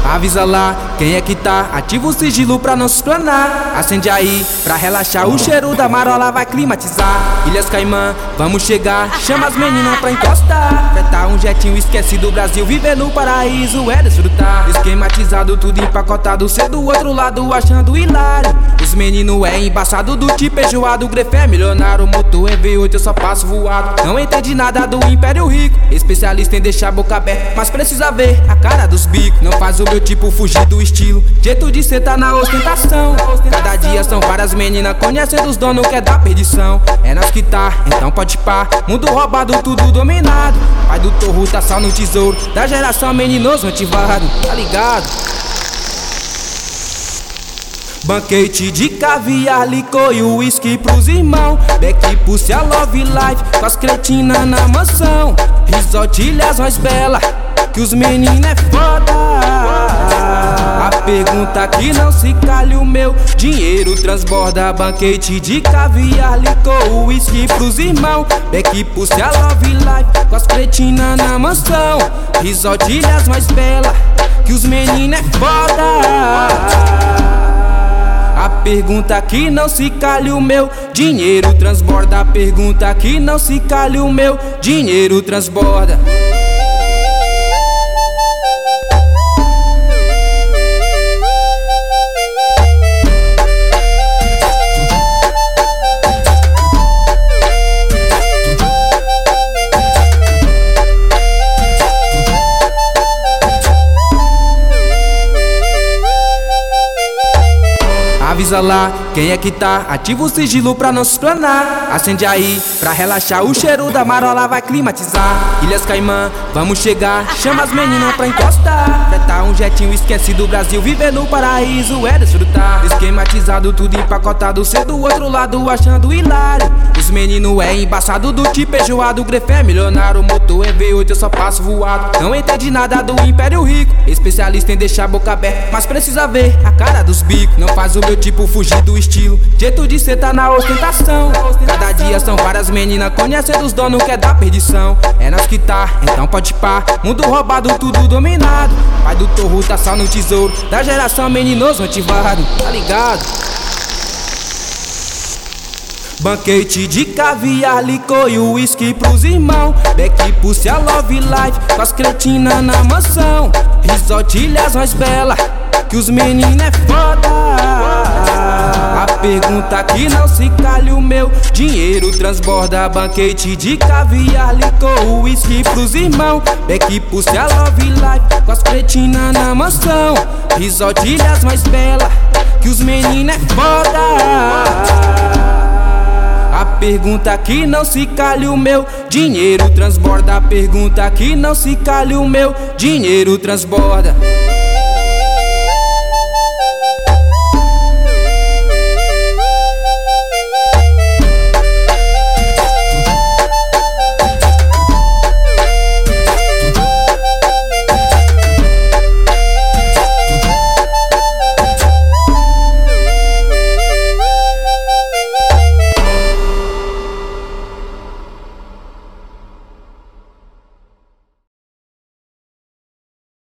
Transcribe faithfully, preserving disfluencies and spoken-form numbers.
Avisa lá quem é que tá, ativa o sigilo pra não se explanar. Acende aí pra relaxar, o cheiro da marola vai climatizar. Ilhas Caimã, vamos chegar, chama as meninas pra encostar. Freta um jetinho, esquece do Brasil, viver no paraíso é desfrutar. Esquematizado, tudo empacotado, cê do outro lado achando hilário. Os meninos é embaçado, do tipo enjoado, o grefe é milionário. Motor é V oito, eu só passo voado. Não entendi nada do Império Rico, especialista em deixar a boca aberta, mas precisa ver a cara dos bicos. Não faz o meu tipo fugir do estilo, jeito de cê tá na ostentação. Cada dia são várias meninas, conhecendo os donos que é da perdição. É nós que tá, então pode pá, mundo roubado, tudo dominado. Pai do torro tá só no tesouro, da geração meninoso ativado, tá ligado? Banquete de caviar, licor e uísque pros irmãos. Beck, Pussy, a Love Life, com as cretinas na mansão. Risotilhas mais bela, que os meninos é foda. A pergunta que não se calha, o meu dinheiro transborda. Banquete de caviar, licor, uísque pros irmãos. Beck, Pussy, a Love Life, com as cretinas na mansão. Risotilhas mais bela, que os meninos é foda. A pergunta que não se calha, o meu dinheiro transborda. A pergunta que não se calha, o meu dinheiro transborda. Avisa lá quem é que tá, ativa o sigilo pra não se explanar. Acende aí pra relaxar, o cheiro da marola vai climatizar. Ilhas Caimã, vamos chegar, chama as meninas pra encostar. Freta um jetinho, esquece do Brasil, viver no paraíso é desfrutar. Esquematizado, tudo empacotado, cê do outro lado achando hilário. Os meninos é embaçado, do tipo enjoado, o grefe é milionário. Motor é V oito, eu só passo voado. Não entendi nada do Império Rico, especialista em deixar a boca aberta, mas precisa ver a cara dos bicos. Não faz o meu tipo fugir do estilo, jeito de cê tá na ostentação. Cada dia são várias meninas, conhecendo os donos que é da perdição. É nós que tá, então pode pá, mundo roubado, tudo dominado. Pai do torro tá só no tesouro, da geração meninoso ativado, tá ligado? Banquete de caviar, licor e uísque pros irmãos. Beck, Pussy, a Love Life, com as cretinas na mansão. Risotilhas mais bela, que os meninos é foda. A pergunta que não se calha, o meu dinheiro transborda. Banquete de caviar, licor, uísque pros irmãos. Beck, Pussy, a Love Life, com as cretinas na mansão. Risotilhas mais bela, que os meninos é foda. A pergunta que não se calha, o meu dinheiro transborda. A pergunta que não se calha, o meu dinheiro transborda.